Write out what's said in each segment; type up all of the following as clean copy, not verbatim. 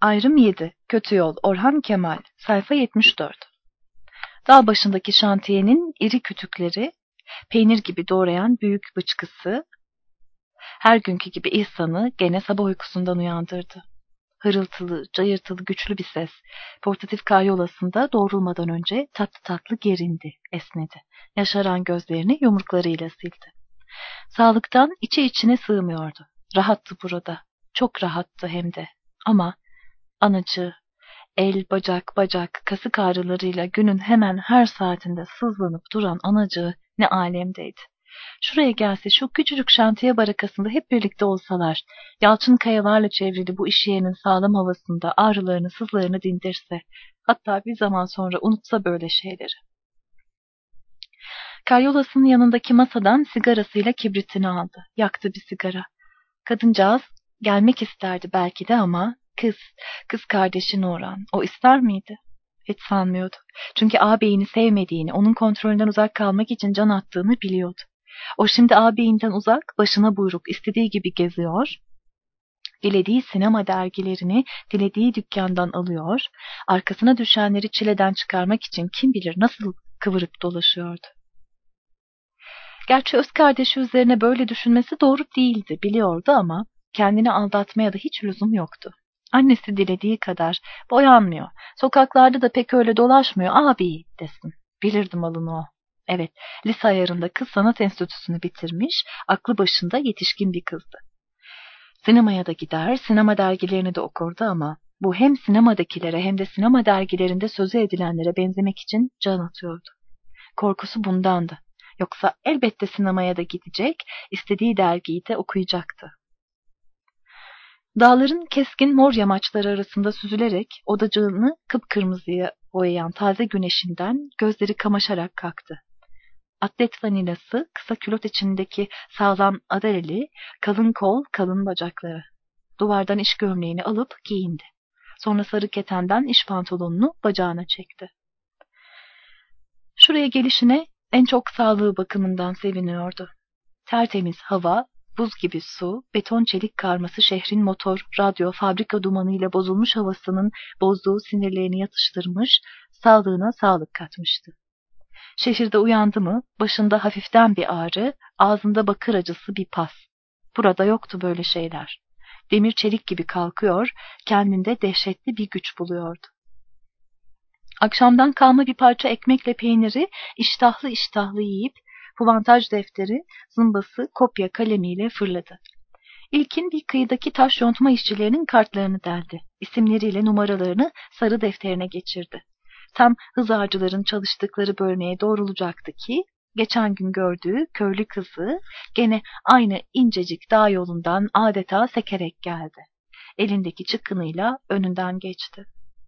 Ayrım 7. Kötü Yol. Orhan Kemal. Sayfa 74. Dağ başındaki şantiyenin iri kütükleri, peynir gibi doğrayan büyük bıçkısı, her günkü gibi İhsan'ı gene sabah uykusundan uyandırdı. Hırıltılı, cayırtılı güçlü bir ses, portatif karyolasında doğrulmadan önce tatlı tatlı gerindi, esnedi. Yaşaran gözlerini yumruklarıyla sildi. Sağlıktan içi içine sığmıyordu. Rahattı burada. Çok rahattı hem de. Ama anacığı, el, bacak, bacak, kasık ağrılarıyla günün hemen her saatinde sızlanıp duran anacığı ne alemdeydi. Şuraya gelse, şu küçücük şantiye barakasında hep birlikte olsalar, yalçın kayalarla çevrili bu işyenin sağlam havasında ağrılarını, sızlarını dindirse, hatta bir zaman sonra unutsa böyle şeyleri. Karyolasının yanındaki masadan sigarasıyla kibritini aldı. Yaktı bir sigara. Kadıncağız gelmek isterdi belki de ama kız kardeşi Nuran, o ister miydi? Hiç sanmıyordu. Çünkü ağabeyini sevmediğini, onun kontrolünden uzak kalmak için can attığını biliyordu. O şimdi ağabeyinden uzak, başına buyruk, istediği gibi geziyor, dilediği sinema dergilerini dilediği dükkandan alıyor, arkasına düşenleri çileden çıkarmak için kim bilir nasıl kıvırıp dolaşıyordu. Gerçi öz kardeşi üzerine böyle düşünmesi doğru değildi, biliyordu ama kendini aldatmaya da hiç lüzum yoktu. Annesi dilediği kadar boyanmıyor, sokaklarda da pek öyle dolaşmıyor abi desin. Bilirdi malını o. Evet, lise ayarında kız sanat enstitüsünü bitirmiş, aklı başında yetişkin bir kızdı. Sinemaya da gider, sinema dergilerini de okurdu ama bu hem sinemadakilere hem de sinema dergilerinde sözü edilenlere benzemek için can atıyordu. Korkusu bundandı. Yoksa elbette sinemaya da gidecek, istediği dergiyi de okuyacaktı. Dağların keskin mor yamaçları arasında süzülerek odacığını kıpkırmızıya boyayan taze güneşinden gözleri kamaşarak kalktı. Atlet vanilası, kısa külot içindeki sağlam adareli, kalın kol, kalın bacakları. Duvardan iş gömleğini alıp giyindi. Sonra sarı ketenden iş pantolonunu bacağına çekti. Şuraya gelişine en çok sağlığı bakımından seviniyordu. Tertemiz hava, buz gibi su, beton çelik karması şehrin motor, radyo, fabrika dumanıyla bozulmuş havasının bozduğu sinirlerini yatıştırmış, sağlığına sağlık katmıştı. Şehirde uyandı mı, başında hafiften bir ağrı, ağzında bakır acısı bir pas. Burada yoktu böyle şeyler. Demir çelik gibi kalkıyor, kendinde dehşetli bir güç buluyordu. Akşamdan kalma bir parça ekmekle peyniri iştahlı iştahlı yiyip, puantaj defteri, zımbası, kopya kalemiyle fırladı. İlkin bir kıyıdaki taş yontma işçilerinin kartlarını deldi. İsimleriyle numaralarını sarı defterine geçirdi. Tam hızarcıların çalıştıkları bölmeye doğrulacaktı ki, geçen gün gördüğü köylü kızı gene aynı incecik dağ yolundan adeta sekerek geldi. Elindeki çıkınıyla önünden geçti.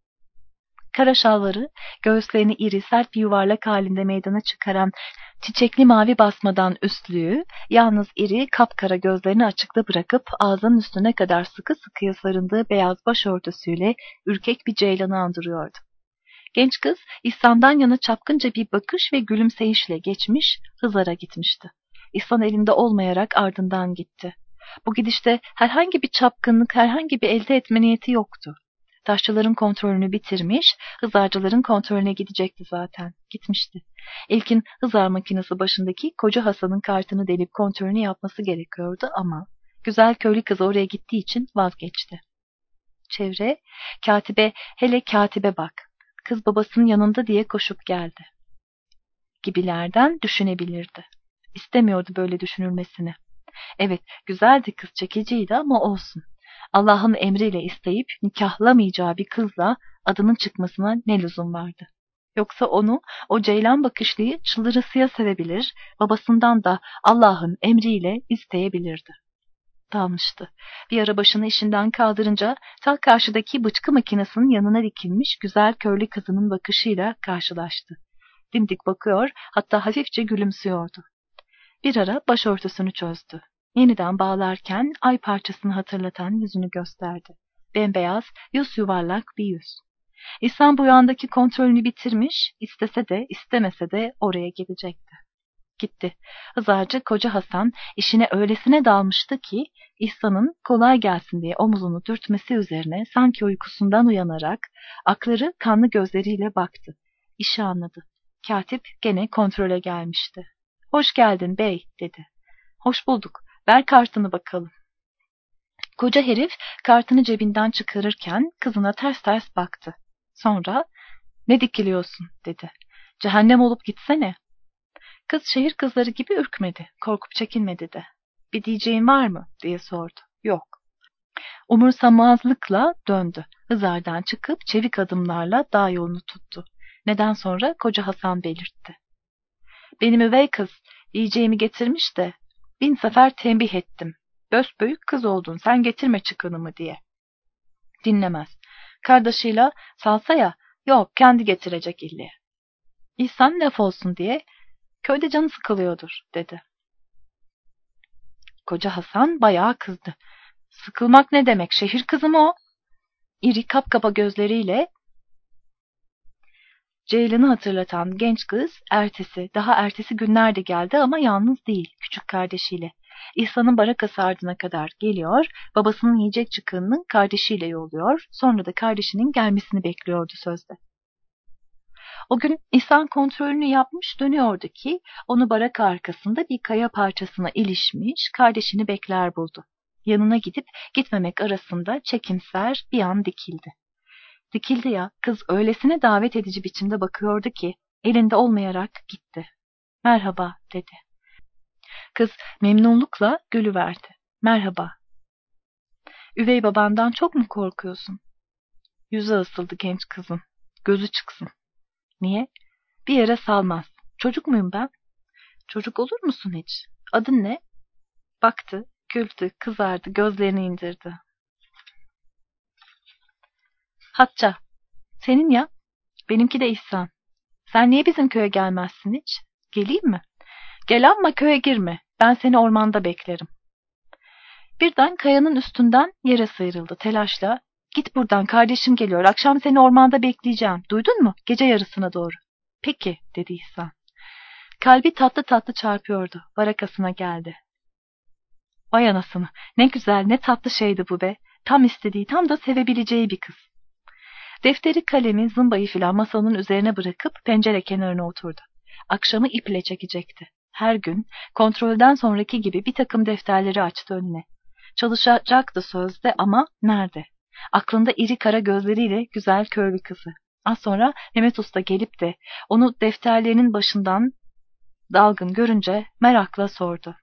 Kara şalvarı, göğüslerini iri sert bir yuvarlak halinde meydana çıkaran çiçekli mavi basmadan üstlüğü, yalnız iri kapkara gözlerini açıkta bırakıp ağzının üstüne kadar sıkı sıkıya sarındığı beyaz başörtüsüyle ürkek bir ceylanı andırıyordu. Genç kız İhsan'dan yana çapkınca bir bakış ve gülümseyişle geçmiş, Hızar'a gitmişti. İhsan elinde olmayarak ardından gitti. Bu gidişte herhangi bir çapkınlık, herhangi bir elde etme niyeti yoktu. Taşçıların kontrolünü bitirmiş, hızarcıların kontrolüne gidecekti zaten. Gitmişti. İlkin hızar makinesi başındaki koca Hasan'ın kartını delip kontrolünü yapması gerekiyordu ama güzel köylü kız oraya gittiği için vazgeçti. Çevre, katibe, hele katibe bak. Kız babasının yanında diye koşup geldi. Gibilerden düşünebilirdi. İstemiyordu böyle düşünülmesini. Evet, güzeldi kız, çekiciydi ama olsun. Allah'ın emriyle isteyip nikahlamayacağı bir kızla adının çıkmasına ne lüzum vardı? Yoksa onu, o ceylan bakışlıyı çıldırısıya sevebilir, babasından da Allah'ın emriyle isteyebilirdi. Dalmıştı. Bir ara başını işinden kaldırınca ta karşıdaki bıçkı makinesinin yanına dikilmiş güzel köylü kızının bakışıyla karşılaştı. Dimdik bakıyor, hatta hafifçe gülümsüyordu. Bir ara başörtüsünü çözdü. Yeniden bağlarken ay parçasını hatırlatan yüzünü gösterdi. Bembeyaz, yuvarlak bir yüz. İhsan bu yandaki kontrolünü bitirmiş, istese de istemese de oraya gidecekti. gitti. Hızarcı koca Hasan işine öylesine dalmıştı ki İhsan'ın kolay gelsin diye omuzunu dürtmesi üzerine sanki uykusundan uyanarak akları kanlı gözleriyle baktı. İşi anladı. Katip gene kontrole gelmişti. "Hoş geldin bey," dedi. "Hoş bulduk. Ver kartını bakalım." Koca herif kartını cebinden çıkarırken kızına ters ters baktı. Sonra "Ne dikiliyorsun?" dedi. "Cehennem olup gitsene." Kız şehir kızları gibi ürkmedi, korkup çekinmedi de. "Bir diyeceğin var mı?" diye sordu. "Yok." Umursamazlıkla döndü. Hızardan çıkıp çevik adımlarla dağ yolunu tuttu. Neden sonra koca Hasan belirtti. "Benim üvey kız yiyeceğimi getirmiş de 1000 sefer tembih ettim. Büyük kız oldun, sen getirme çıkınımı diye." Dinlemez. Kardeşiyle salsa ya, yok kendi getirecek ille. İhsan laf olsun diye köyde canı sıkılıyordur dedi. Koca Hasan bayağı kızdı. "Sıkılmak ne demek? Şehir kızı mı o?" İri kapkapa gözleriyle Ceylan'ı hatırlatan genç kız daha ertesi günlerde geldi ama yalnız değil, küçük kardeşiyle. İhsan'ın barakası ardına kadar geliyor, babasının yiyecek çıkınını kardeşiyle yolluyor, sonra da kardeşinin gelmesini bekliyordu sözde. O gün İhsan kontrolünü yapmış dönüyordu ki onu baraka arkasında bir kaya parçasına ilişmiş kardeşini bekler buldu. Yanına gidip gitmemek arasında çekimser bir an dikildi. Dikildi ya, kız öylesine davet edici biçimde bakıyordu ki elinde olmayarak gitti. "Merhaba," dedi. Kız memnunlukla gülüverdi. "Merhaba." "Üvey babandan çok mu korkuyorsun?" Yüzü asıldı genç kızın. "Gözü çıksın." "Niye?" "Bir yere salmaz. Çocuk muyum ben?" "Çocuk olur musun hiç? Adın ne?" Baktı, güldü, kızardı, gözlerini indirdi. "Hatça. Senin ya?" "Benimki de İhsan. Sen niye bizim köye gelmezsin hiç?" "Geleyim mi?" "Gel ama köye girme. Ben seni ormanda beklerim." Birden kayanın üstünden yere sıyrıldı telaşla. "Git buradan, kardeşim geliyor. Akşam seni ormanda bekleyeceğim. Duydun mu? Gece yarısına doğru." "Peki," dedi İhsan. Kalbi tatlı tatlı çarpıyordu. Barakasına geldi. Vay anasını. Ne güzel, ne tatlı şeydi bu be. Tam istediği, tam da sevebileceği bir kız. Defteri, kalemi, zımbayı filan masanın üzerine bırakıp pencere kenarına oturdu. Akşamı iple çekecekti. Her gün kontrolden sonraki gibi bir takım defterleri açtı önüne. Çalışacaktı sözde ama nerede? Aklında iri kara gözleriyle güzel köylü kızı. Az sonra Mehmet Usta gelip de onu defterlerinin başından dalgın görünce merakla sordu.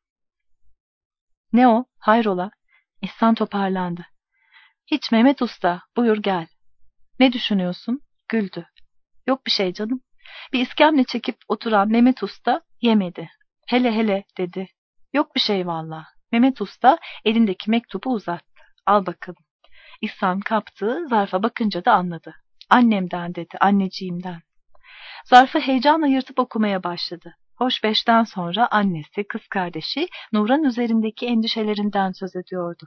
"Ne o? Hayrola?" İhsan toparlandı. "Hiç Mehmet Usta, buyur gel." "Ne düşünüyorsun?" Güldü. "Yok bir şey canım." Bir iskemle çekip oturan Mehmet Usta yemedi. "Hele hele," dedi. "Yok bir şey valla." Mehmet Usta elindeki mektubu uzattı. "Al bakalım." İhsan kaptı, zarfa bakınca da anladı. "Annemden," dedi, "anneciğimden." Zarfı heyecanla yırtıp okumaya başladı. Hoş beşten sonra annesi, kız kardeşi Nuran üzerindeki endişelerinden söz ediyordu.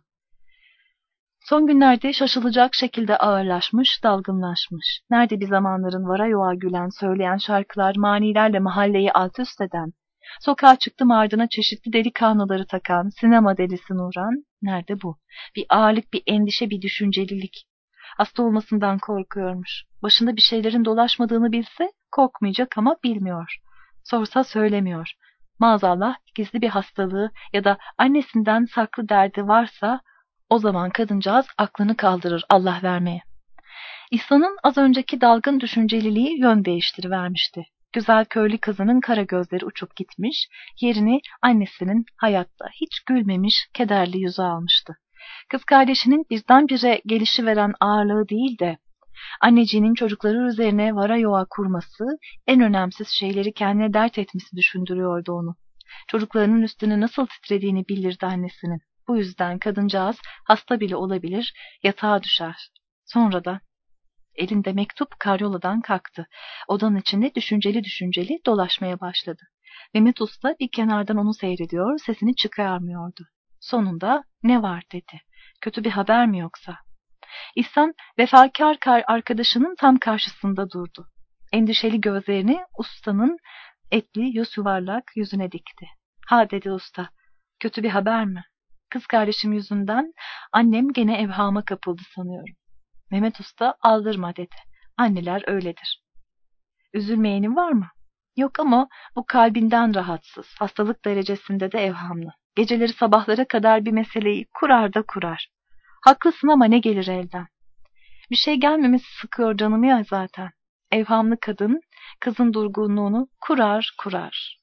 Son günlerde şaşılacak şekilde ağırlaşmış, dalgınlaşmış. Nerede bir zamanların vara yoğa gülen, söyleyen şarkılar, manilerle mahalleyi alt üst eden, sokağa çıktım ardına çeşitli delikanlıları takan, sinema delisi Nuran, nerede bu? Bir ağırlık, bir endişe, bir düşüncelilik. Hasta olmasından korkuyormuş. Başında bir şeylerin dolaşmadığını bilse, korkmayacak ama bilmiyor. Sorsa söylemiyor. Maazallah gizli bir hastalığı ya da annesinden saklı derdi varsa, o zaman kadıncağız aklını kaldırır Allah vermeye. İhsan'ın az önceki dalgın düşünceliliği yön değiştirivermişti. Güzel köylü kızının kara gözleri uçup gitmiş, yerini annesinin hayatta hiç gülmemiş kederli yüzü almıştı. Kız kardeşinin birdenbire gelişiveren ağırlığı değil de, anneciğinin çocukları üzerine vara yoğa kurması, en önemsiz şeyleri kendine dert etmesi düşündürüyordu onu. Çocuklarının üstüne nasıl titrediğini bilirdi annesinin. Bu yüzden kadıncağız hasta bile olabilir, yatağa düşer. Sonra da elinde mektup karyoladan kalktı. Odanın içinde düşünceli düşünceli dolaşmaya başladı. Mehmet Usta bir kenardan onu seyrediyor, sesini çıkarmıyordu. Sonunda ne var dedi. Kötü bir haber mi yoksa? İhsan vefakar arkadaşının tam karşısında durdu. Endişeli gözlerini ustanın Etli, yüz yuvarlak yüzüne dikti. Ha dedi usta. Kötü bir haber mi? Kız kardeşim yüzünden annem gene evhama kapıldı sanıyorum. Mehmet Usta aldırma dedi. Anneler öyledir. Üzülmeyenin var mı? Yok ama bu kalbinden rahatsız. Hastalık derecesinde de evhamlı. Geceleri sabahlara kadar bir meseleyi kurar da kurar. Haklısın ama ne gelir elden? Bir şey gelmemesi sıkıyor canımı ya zaten. Evhamlı kadın, kızın durgunluğunu kurar kurar.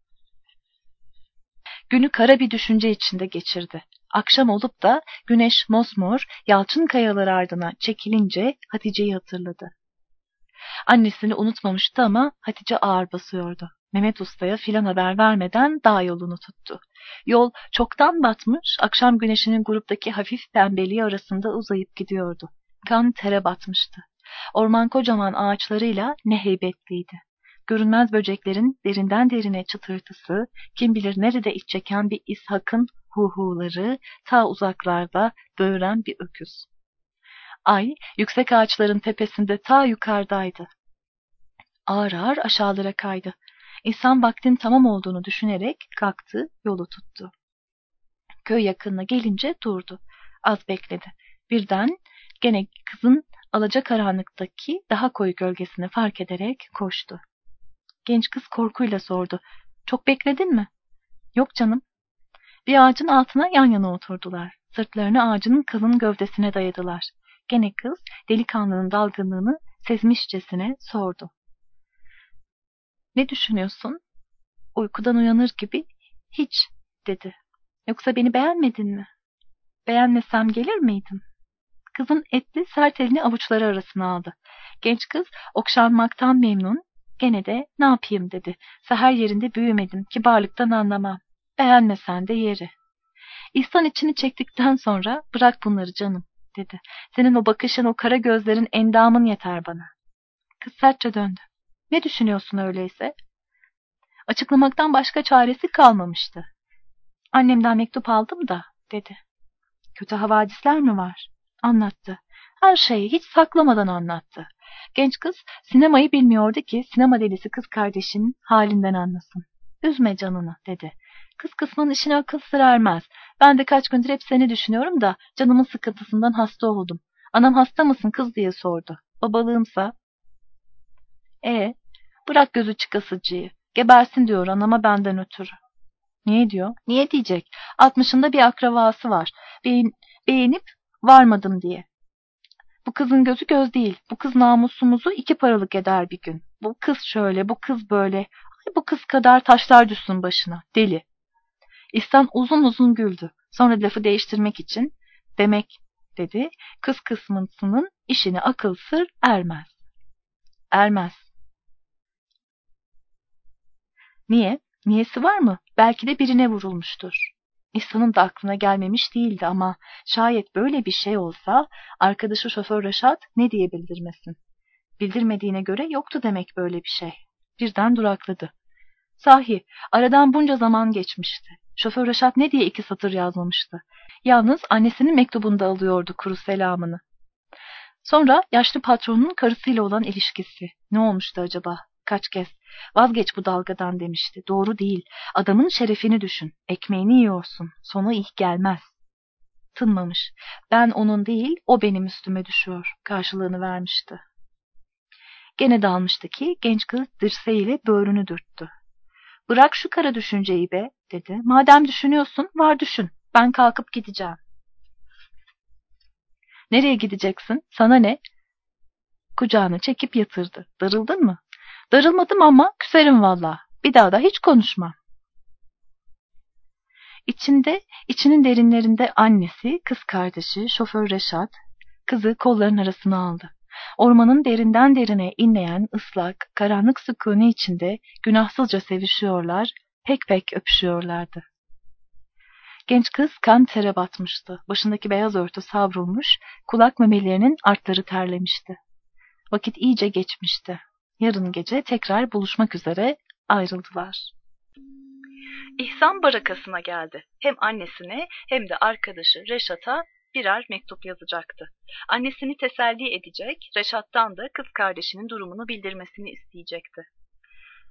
Günü kara bir düşünce içinde geçirdi. Akşam olup da güneş mosmor yalçın kayalar ardına çekilince Hatice'yi hatırladı. Annesini unutmamıştı ama Hatice ağır basıyordu. Mehmet Usta'ya filan haber vermeden dağ yolunu tuttu. Yol çoktan batmış, akşam güneşinin gruptaki hafif pembeliği arasında uzayıp gidiyordu. Kan tere batmıştı. Orman kocaman ağaçlarıyla ne heybetliydi. Görünmez böceklerin derinden derine çıtırtısı, kim bilir nerede iç çeken bir ishakın huhuları, ta uzaklarda böğüren bir öküz. Ay, yüksek ağaçların tepesinde ta yukarıdaydı. Ağır ağır aşağılara kaydı. İhsan vaktin tamam olduğunu düşünerek kalktı, yolu tuttu. Köy yakınına gelince durdu. Az bekledi. Birden gene kızın alacakaranlıktaki daha koyu gölgesini fark ederek koştu. Genç kız korkuyla sordu. Çok bekledin mi? Yok canım. Bir ağacın altına yan yana oturdular. Sırtlarını ağacın kalın gövdesine dayadılar. Gene kız delikanlının dalgınlığını sezmişçesine sordu. Ne düşünüyorsun? Uykudan uyanır gibi hiç dedi. Yoksa beni beğenmedin mi? Beğenmesem gelir miydim? Kızın etli sert elini avuçları arasına aldı. Genç kız okşanmaktan memnun, gene de ne yapayım dedi. Seher yerinde büyümedim, kibarlıktan anlamam. Beğenmesen de yeri. İhsan içini çektikten sonra bırak bunları canım dedi. Senin o bakışın, o kara gözlerin, endamın yeter bana. Kız sertçe döndü. Ne düşünüyorsun öyleyse? Açıklamaktan başka çaresi kalmamıştı. Annemden mektup aldım da dedi. Kötü havadisler mi var? Anlattı. Her şeyi hiç saklamadan anlattı. Genç kız sinemayı bilmiyordu ki sinema delisi kız kardeşinin halinden anlasın. Üzme canını dedi. Kız kısmının işine akıl sır ermez. Ben de kaç gündür hep seni düşünüyorum da canımın sıkıntısından hasta oldum. Anam hasta mısın kız diye sordu. Babalığımsa. Bırak gözü çıkasıcıyı. Gebersin diyor anama benden ötürü. Niye diyor? Niye diyecek? 60'ında bir akrabası var. Beğenip varmadım diye. Bu kızın gözü göz değil. Bu kız namusumuzu 2 paralık eder bir gün. Bu kız şöyle, bu kız böyle. Ay bu kız kadar taşlar düşsün başına. Deli. İhsan uzun uzun güldü. Sonra lafı değiştirmek için demek dedi. Kız kısmısının işine akıl sır ermez. Ermez. Niye? Niyesi var mı? Belki de birine vurulmuştur. İhsan'ın da aklına gelmemiş değildi ama şayet böyle bir şey olsa arkadaşı şoför Reşat ne diye bildirmesin? Bildirmediğine göre yoktu demek böyle bir şey. Birden durakladı. Sahi aradan bunca zaman geçmişti. Şoför Reşat ne diye 2 satır yazmamıştı. Yalnız annesinin mektubunda alıyordu kuru selamını. Sonra yaşlı patronun karısıyla olan ilişkisi. Ne olmuştu acaba? Kaç kez vazgeç bu dalgadan demişti. Doğru değil. Adamın şerefini düşün. Ekmeğini yiyorsun. Sonu iyi gelmez. Tınmamış. Ben onun değil, o benim üstüme düşüyor. Karşılığını vermişti. Gene dalmıştı ki genç kız dirseğiyle böğrünü dürttü. Bırak şu kara düşünceyi be, dedi. Madem düşünüyorsun, var düşün. Ben kalkıp gideceğim. Nereye gideceksin? Sana ne? Kucağına çekip yatırdı. Darıldın mı? Darılmadım ama küserim valla. Bir daha da hiç konuşmam. İçinin derinlerinde annesi, kız kardeşi, şoför Reşat, kızı kollarının arasına aldı. Ormanın derinden derine inleyen ıslak, karanlık sükûnu içinde günahsızca sevişiyorlar, pek pek öpüşüyorlardı. Genç kız kan tere batmıştı. Başındaki beyaz örtü savrulmuş, kulak memelerinin artları terlemişti. Vakit iyice geçmişti. Yarın gece tekrar buluşmak üzere ayrıldılar. İhsan barakasına geldi. Hem annesine hem de arkadaşı Reşat'a birer mektup yazacaktı. Annesini teselli edecek, Reşat'tan da kız kardeşinin durumunu bildirmesini isteyecekti.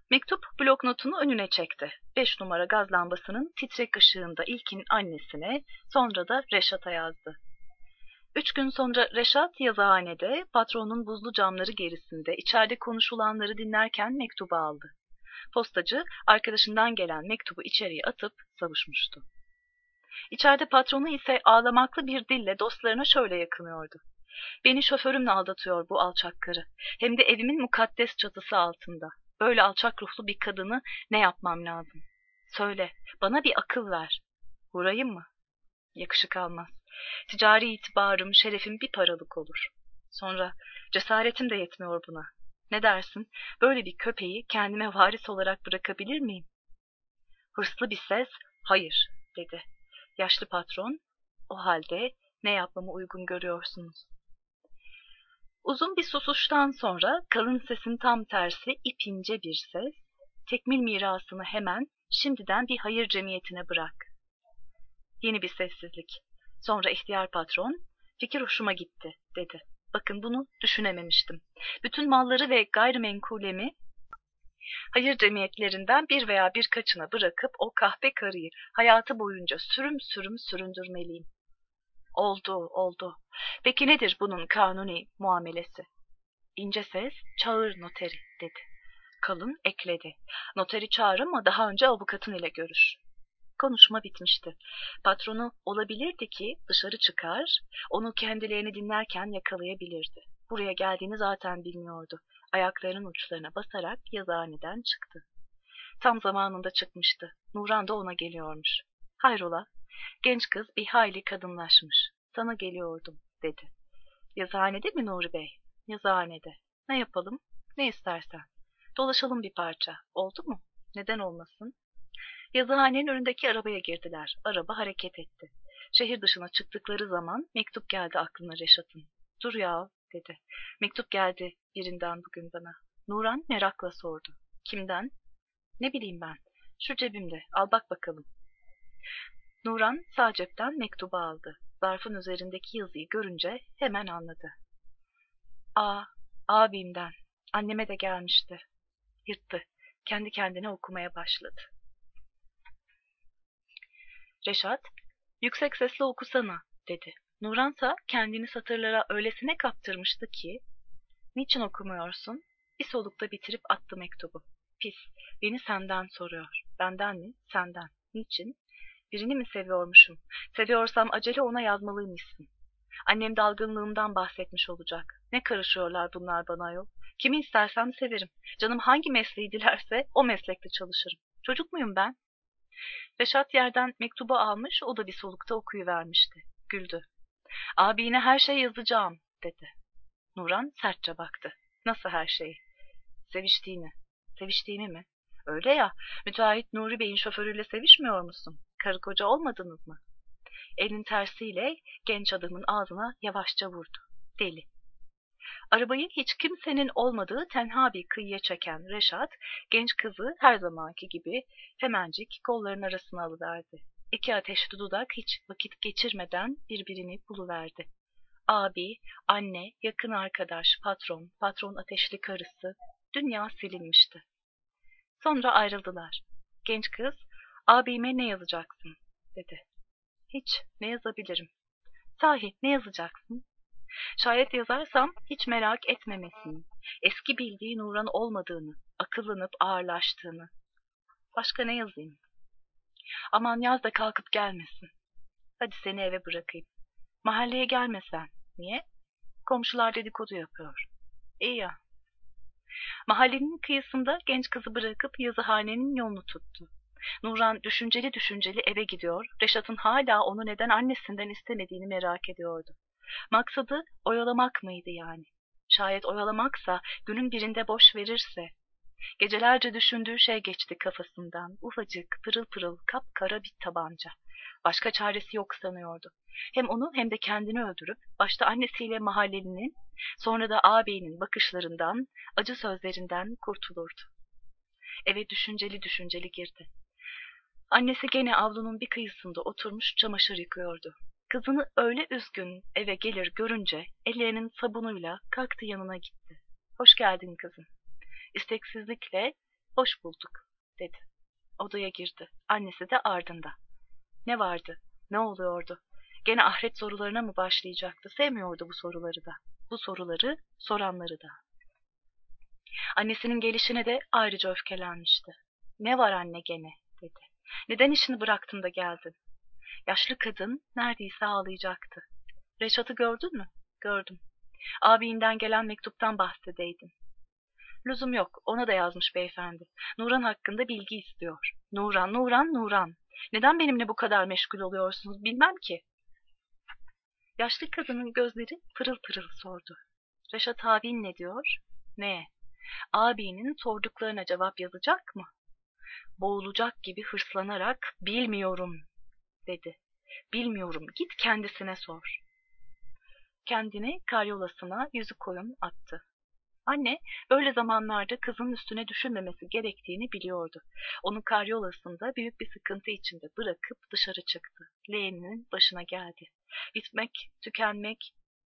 Mektup bloknotunu önüne çekti. 5 numara gaz lambasının titrek ışığında ilkin annesine, sonra da Reşat'a yazdı. 3 gün sonra Reşat yazıhanede, patronun buzlu camları gerisinde, içeride konuşulanları dinlerken mektubu aldı. Postacı, arkadaşından gelen mektubu içeriye atıp savuşmuştu. İçeride patronu ise ağlamaklı bir dille dostlarına şöyle yakınıyordu. Beni şoförümle aldatıyor bu alçak karı. Hem de evimin mukaddes çatısı altında. Böyle alçak ruhlu bir kadını ne yapmam lazım? Söyle, bana bir akıl ver. Vurayım mı? Yakışık almaz. Ticari itibarım, şerefim bir paralık olur. Sonra cesaretim de yetmiyor buna. Ne dersin? Böyle bir köpeği kendime varis olarak bırakabilir miyim? Hırslı bir ses, hayır, dedi. Yaşlı patron, o halde ne yapmamı uygun görüyorsunuz? Uzun bir susuştan sonra kalın sesin tam tersi ipince bir ses, tekmil mirasını hemen şimdiden bir hayır cemiyetine bırak. Yeni bir sessizlik. Sonra ihtiyar patron, fikir hoşuma gitti, dedi. Bakın bunu düşünememiştim. Bütün malları ve gayrimenkulemi hayır cemiyetlerinden bir veya birkaçına bırakıp o kahpe karıyı hayatı boyunca sürüm sürüm süründürmeliyim. Oldu. Peki nedir bunun kanuni muamelesi? İnce ses, çağır noteri, dedi. Kalın ekledi. Noteri çağır ama daha önce avukatın ile görüş. Konuşma bitmişti. Patronu olabilirdi ki dışarı çıkar, onu kendilerini dinlerken yakalayabilirdi. Buraya geldiğini zaten bilmiyordu. Ayaklarının uçlarına basarak yazıhaneden çıktı. Tam zamanında çıkmıştı. Nuran da ona geliyormuş. Hayrola? Genç kız bir hayli kadınlaşmış. Sana geliyordum, dedi. Yazıhanede mi Nuri Bey? Yazıhanede. Ne yapalım? Ne istersen. Dolaşalım bir parça. Oldu mu? Neden olmasın? Yazıhanenin önündeki arabaya girdiler. Araba hareket etti. Şehir dışına çıktıkları zaman mektup geldi aklına Reşat'ın. Dur ya, dedi. Mektup geldi birinden bugün bana. Nuran merakla sordu. Kimden? Ne bileyim ben. Şu cebimde. Al bak bakalım. Nuran sağ cepten mektubu aldı. Zarfın üzerindeki yazıyı görünce hemen anladı. Abimden. Anneme de gelmişti. Yırttı. Kendi kendine okumaya başladı. Reşat, yüksek sesle okusana, dedi. Nuransa kendini satırlara öylesine kaptırmıştı ki, niçin okumuyorsun? Bir solukta bitirip attı mektubu. Pis, beni senden soruyor. Benden mi? Senden. Niçin? Birini mi seviyormuşum? Seviyorsam acele ona yazmalıymışsın. Annem dalgınlığımdan bahsetmiş olacak. Ne karışıyorlar bunlar bana ayol? Kimi istersem severim. Canım hangi mesleği dilerse o meslekte çalışırım. Çocuk muyum ben? Reşat yerden mektubu almış, o da bir solukta okuyuvermişti. Güldü. Abine her şey yazacağım, dedi. Nuran sertçe baktı. Nasıl her şeyi? Seviştiğini. Seviştiğimi mi? Öyle ya, müteahhit Nuri Bey'in şoförüyle sevişmiyor musun? Karı koca olmadınız mı? Elin tersiyle genç adamın ağzına yavaşça vurdu. Deli. Arabayı hiç kimsenin olmadığı tenha bir kıyıya çeken Reşat, genç kızı her zamanki gibi hemencik kolların arasına alıverdi. İki ateşli dudak hiç vakit geçirmeden birbirini buluverdi. Abi, anne, yakın arkadaş, patron ateşli karısı, dünya silinmişti. Sonra ayrıldılar. Genç kız, abime ne yazacaksın, dedi. Hiç, ne yazabilirim? Sahi, ne yazacaksın? Şayet yazarsam hiç merak etmemesini, eski bildiği Nuran olmadığını, akıllanıp ağırlaştığını. Başka ne yazayım? Aman yaz da kalkıp gelmesin. Hadi seni eve bırakayım. Mahalleye gelmesen. Niye? Komşular dedikodu yapıyor. İyi ya. Mahallenin kıyısında genç kızı bırakıp yazıhanenin yolunu tuttu. Nuran düşünceli düşünceli eve gidiyor, Reşat'ın hala onu neden annesinden istemediğini merak ediyordu. Maksadı oyalamak mıydı yani? Şayet oyalamaksa günün birinde boş verirse. Gecelerce düşündüğü şey geçti kafasından. Ufacık, pırıl pırıl, kapkara bir tabanca. Başka çaresi yok sanıyordu. Hem onu hem de kendini öldürüp başta annesiyle mahallelinin, sonra da ağabeyinin bakışlarından, acı sözlerinden kurtulurdu. Eve düşünceli düşünceli girdi. Annesi gene avlunun bir kıyısında oturmuş çamaşır yıkıyordu. Kızını öyle üzgün eve gelir görünce ellerinin sabunuyla kalktı yanına gitti. Hoş geldin kızım. İsteksizlikle Hoş bulduk, dedi. Odaya girdi. Annesi de ardında. Ne vardı? Ne oluyordu? Gene ahiret sorularına mı başlayacaktı? Sevmiyordu bu soruları da. Bu soruları soranları da. Annesinin gelişine de ayrıca öfkelenmişti. Ne var anne gene, dedi. Neden işini bıraktın da geldin? Yaşlı kadın neredeyse ağlayacaktı. Reşat'ı gördün mü? Gördüm. Abiinden gelen mektuptan bahsedeydin. Lüzum yok, ona da yazmış beyefendi. Nuran hakkında bilgi istiyor. Nuran, Nuran, Nuran. Neden benimle bu kadar meşgul oluyorsunuz bilmem ki. Yaşlı kadının gözleri pırıl pırıl sordu. Reşat abin ne diyor? Ne? Abinin sorduklarına cevap yazacak mı? Boğulacak gibi hırslanarak bilmiyorum, dedi. Bilmiyorum, git kendisine sor. Kendini karyolasına yüzü koyun attı. Anne böyle zamanlarda kızının üstüne düşünmemesi gerektiğini biliyordu. Onu karyolasında büyük bir sıkıntı içinde bırakıp dışarı çıktı. Leğeninin başına geldi. Bitmek, tükenmek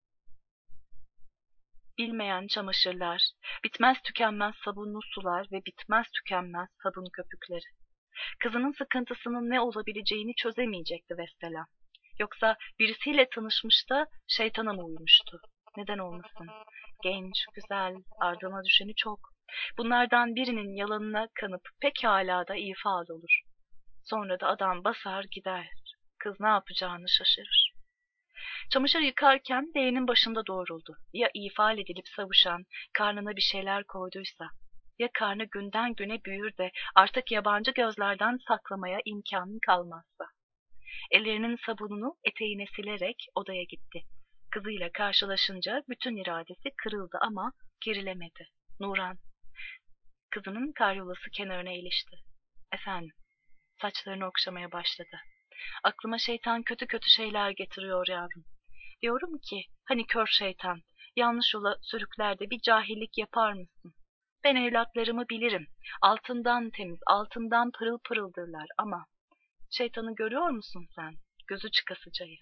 bilmeyen çamaşırlar, bitmez tükenmez sabunlu sular ve bitmez tükenmez sabun köpükleri. Kızının sıkıntısının ne olabileceğini çözemeyecekti Vesselam. Yoksa birisiyle tanışmış da şeytana mı uymuştu? Neden olmasın? Genç, güzel, ardına düşeni çok. Bunlardan birinin yalanına kanıp pekala da ifade olur. Sonra da adam basar gider. Kız ne yapacağını şaşırır. Çamaşır yıkarken leğenin başında doğruldu. Ya ifade edilip savuşan, karnına bir şeyler koyduysa, ya karnı günden güne büyür de artık yabancı gözlerden saklamaya imkanı kalmazsa. Ellerinin sabununu eteğine silerek odaya gitti. Kızıyla karşılaşınca bütün iradesi kırıldı ama gerilemedi. Nuran, kızının karyolası kenarına ilişti. Efendim, saçlarını okşamaya başladı. Aklıma şeytan kötü kötü şeyler getiriyor yavrum. Diyorum ki, hani kör şeytan, yanlış yola sürüklerde bir cahillik yapar mısın? Ben evlatlarımı bilirim. Altından temiz, altından pırıl pırıldırlar ama şeytanı görüyor musun sen? Gözü çıkasıcayı.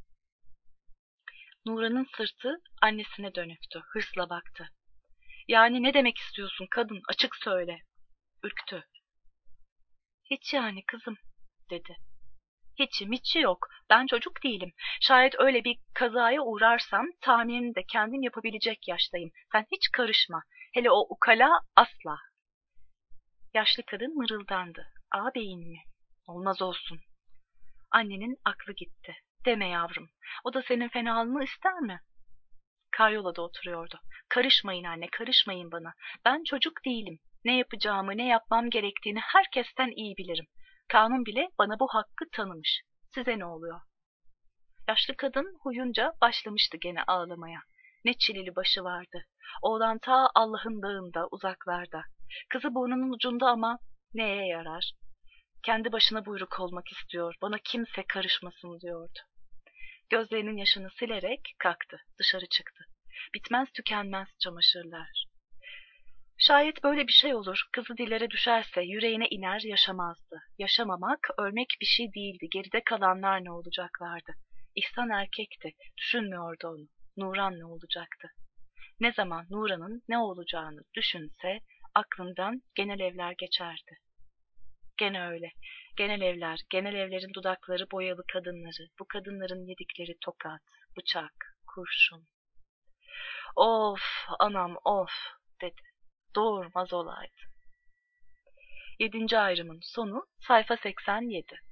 Nuran'ın sırtı annesine dönüktü. Hırsla baktı. Yani ne demek istiyorsun kadın? Açık söyle. Ürktü. Hiç yani kızım, dedi. Hiçi yok. Ben çocuk değilim. Şayet öyle bir kazaya uğrarsam tamirini de kendim yapabilecek yaştayım. Sen hiç karışma. Hele o ukala asla. Yaşlı kadın mırıldandı. Ağabeyin mi? Olmaz olsun. Annenin aklı gitti. Deme yavrum. O da senin fenalığını ister mi? Karyolada oturuyordu. Karışmayın anne, karışmayın bana. Ben çocuk değilim. Ne yapacağımı, ne yapmam gerektiğini herkesten iyi bilirim. Kanun bile bana bu hakkı tanımış. Size ne oluyor? Yaşlı kadın huyunca başlamıştı gene ağlamaya. Ne çilili başı vardı. Oğlan ta Allah'ın dağında, uzaklarda. Kızı burnunun ucunda ama neye yarar? Kendi başına buyruk olmak istiyor. Bana kimse karışmasın diyordu. Gözlerinin yaşını silerek kalktı, dışarı çıktı. Bitmez tükenmez çamaşırlar. Şayet böyle bir şey olur, kızı dillere düşerse yüreğine iner yaşamazdı. Yaşamamak, ölmek bir şey değildi. Geride kalanlar ne olacaklardı? İhsan erkekti, düşünmüyordu onu. Nuran ne olacaktı? Ne zaman Nuran'ın ne olacağını düşünse, aklından genel evler geçerdi. Gene öyle. Genel evler, genel evlerin dudakları boyalı kadınları, bu kadınların yedikleri tokat, bıçak, kurşun. Of, anam of, dedi. Doğurmaz olaydı. 7. ayrımın sonu sayfa 87.